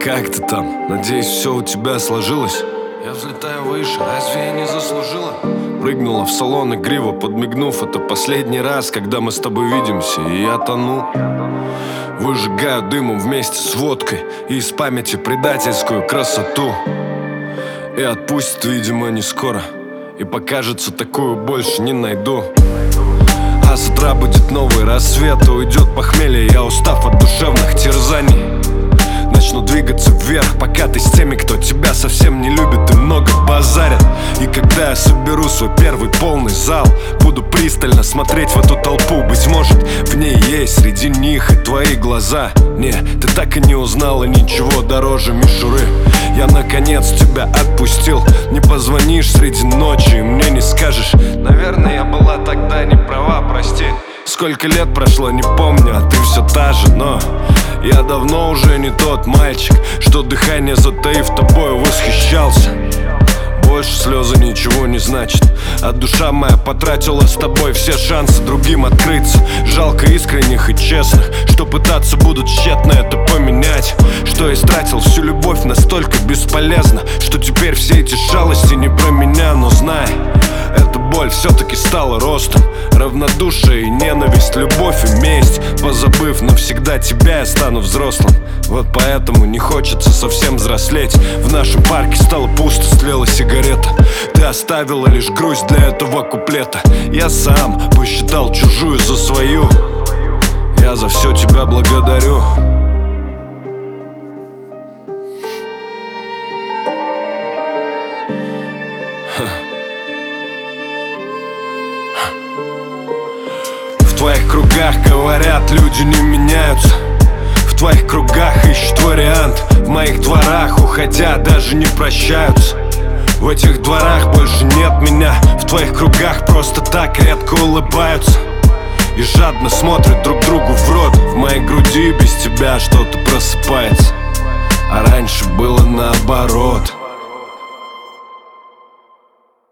Как ты там? Надеюсь, все у тебя сложилось? Я взлетаю выше, разве я не заслужила? Прыгнула в салон игриво, подмигнув. Это последний раз, когда мы с тобой видимся, и я тону. Выжигаю дымом вместе с водкой и из памяти предательскую красоту. И отпустит, видимо, не скоро, и покажется, такую больше не найду. А с утра будет новый рассвет, уйдет похмелье, я устав от душевных терзаний. Начну двигаться вверх, пока ты с теми, кто тебя совсем не любит и много базарят. И когда я соберу свой первый полный зал, буду пристально смотреть в эту толпу. Быть может, в ней есть среди них и твои глаза. Не, ты так и не узнала ничего дороже мишуры. Я наконец тебя отпустил. Не позвонишь среди ночи и мне не скажешь: наверное, я была тогда не права, прости. Сколько лет прошло, не помню, а ты все та же, но я давно уже не тот мальчик, что дыхание затаив тобой восхищался. Больше слезы ничего не значит, а душа моя потратила с тобой все шансы другим открыться. Жалко искренних и честных, что пытаться будут тщетно это поменять. Что истратил всю любовь настолько бесполезно, что теперь все эти шалости не про меня. Но знай, эта боль все-таки стала ростом. Равнодушие и ненависть, любовь и месть. Позабыв навсегда тебя, я стану взрослым. Вот поэтому не хочется совсем взрослеть. В нашем парке стало пусто, стлела сигарета. Ты оставила лишь грусть для этого куплета. Я сам посчитал чужую за свою. Я за все тебя благодарю. В твоих кругах говорят, люди не меняются. В твоих кругах ищут вариант. В моих дворах, уходя, даже не прощаются. В этих дворах больше нет меня. В твоих кругах просто так редко улыбаются и жадно смотрят друг другу в рот. В моей груди без тебя что-то просыпается, а раньше было наоборот.